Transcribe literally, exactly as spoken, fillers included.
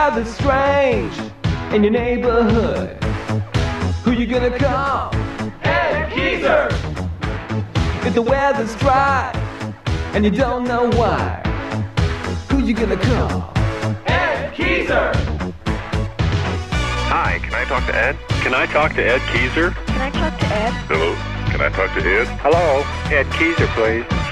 weather's strange in your neighborhood, who you gonna call? Ed Geezer! If the weather's dry and you don't know why, who you gonna call? Ed Geezer! Hi, can I talk to Ed? Can I talk to Ed Geezer? Can I talk to Ed? Hello, can I talk to Ed? Hello, Ed Geezer, please.